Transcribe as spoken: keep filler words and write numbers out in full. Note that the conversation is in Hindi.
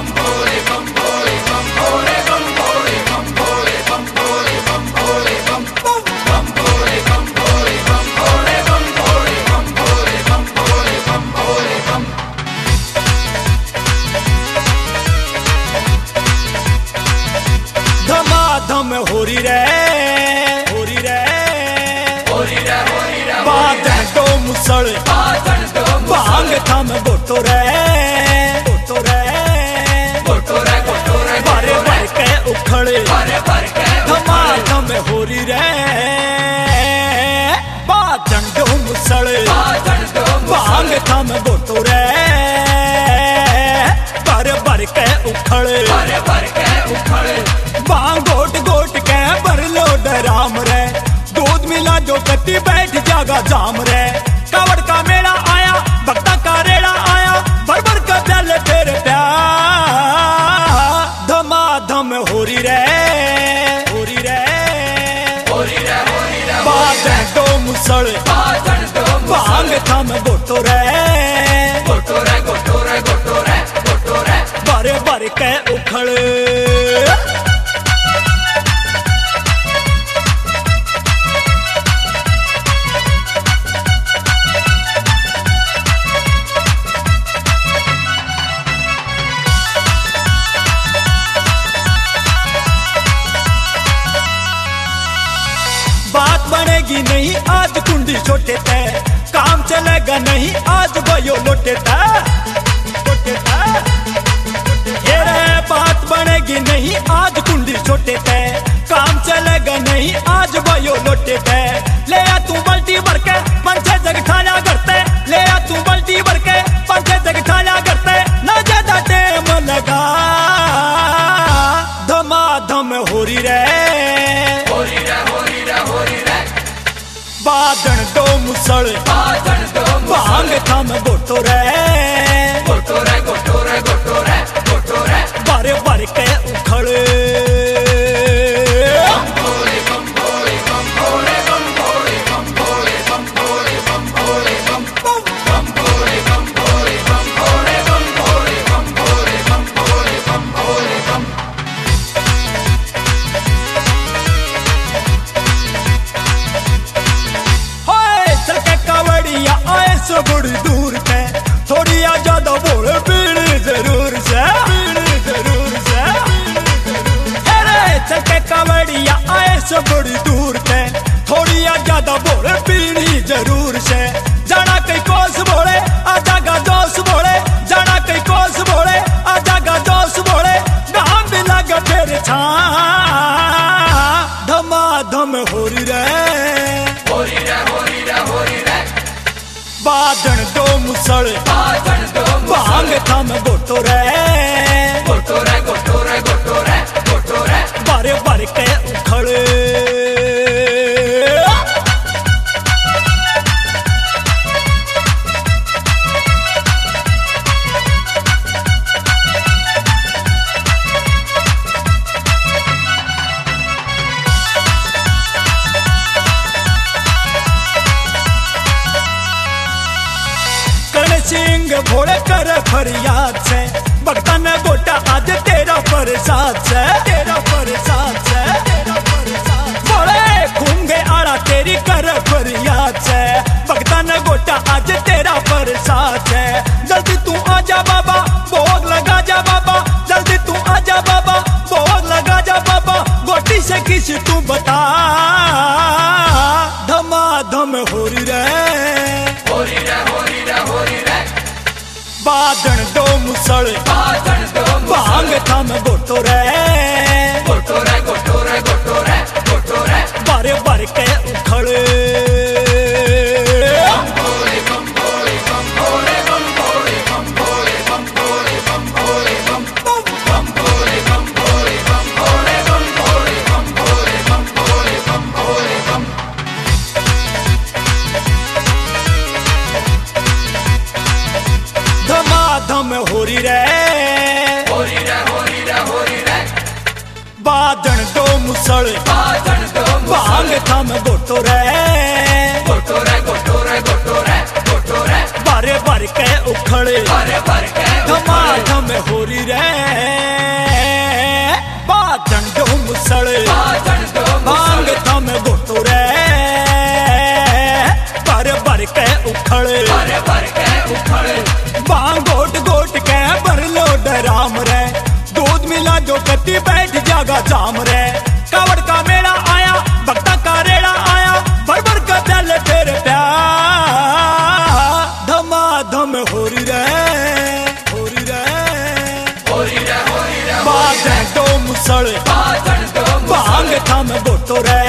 धमाधम होरी रे होरी रे होरी रे होरी रे बादल दो मुसल बादल दो भांग थम गोटो रे गोटो रे गोटो रे गोटो रे बारे बारे के उखड़े बारे बारे के धमाधम होरी रे बादल दो मुसल बादल दो भांग थम गोटो रे बारे बारे के उखड़े बारे बारे के उखड़े बांग गोट गोट के भर लो डराम रे दूध मिला जो कत्ती बैठ जागा जाम रे कावड़ का मेला आया भक्ता का रेड़ा आया भर भर का प्याले फिर प्यार धमाधम होरी रे होरी रे होरी रे होरी रे बादल दो मुसल बादल दो बांग थम गोटो रे गोटो रे गोटो रे गोटो रे गोटो रे बारे बारे के उखड़े बात बनेगी नहीं आज कुंडी छोटे ते काम चलेगा नहीं आज भयो लोटे ते लोटे ते ये रे बात बनेगी नहीं आज कुंडी छोटे ते काम चलेगा नहीं आज भयो लोटे ते ले आ तू बल्टी भर के पंचे जग ठाया करते ले आ तू बल्टी भर के पंचे जग ठाया करते ना ज्यादा टेम लगा धमाधम होरी रे होरी रे होरी रे होरी रे बादल दो मुसल बादल दो भांग थम गोटो रे गोटो रे गोटो रे गोटो रे गोटो रे बारे बारे के उखड़े बड़ी दूर से थोड़ी ज्यादा बोल पीनी जरूर से पीनी जरूर से अरे चलके कवड़िया आए सो बड़ी दूर से थोड़ी ज्यादा बोल पीनी जरूर से जाना कई कोस बोले आ जागा दोस्त बोले जाना कई कोस बोले आ जागा दोस्त बोले नाम भी लगा फिर छा धमाधम होरी रे होरी रे होरी रे होरी रे बादल दो मुसल बादल दो भांग थम गोटो रे गोटो रे गोटो रे गोटो रे गोटो रे बारे बारे के उखड़े सिंह भोले कर फरियाद से भक्ता ने गोटा आज तेरा प्रसाद से तेरा प्रसाद से भोले घूम गए आड़ा तेरी कर फरियाद से भक्ता ने गोटा आज तेरा प्रसाद से जल्दी तू आजा बाबा भोग लगा जा बाबा जल्दी तू आजा बाबा भोग लगा जा बाबा गोटी से किसी तू बता धमाधम होरी रे होरी रे होरी रे होरी रे बादल दो मुसल बादल दो भांग थम गोटो रे गोटो रे गोटो रे गोटो रे गोटो रे बारे बारे के उखड़े धमाधम होरी रे होरी रे होरी रे होरी रे बादल दो मुसल बादल दो भांग थम गोटो रे गोटो रे गोटो रे गोटो रे गोटो रे भरे भर के उखड़े धमाधम होरी रे बाजन दो मुसले भांग थम गोटो रे भर भर के उखड़े बांग गोट गोट के भर लो डराम रे दूध मिला जो कत्ती बैठ जागा जाम रे कावड़ का मेला आया भक्ता का रेड़ा आया भर भर का दल फिर प्यार धमाधम होरी रे होरी रे होरी रे होरी रे बाजन दो मुसले भांग थम गोटो रे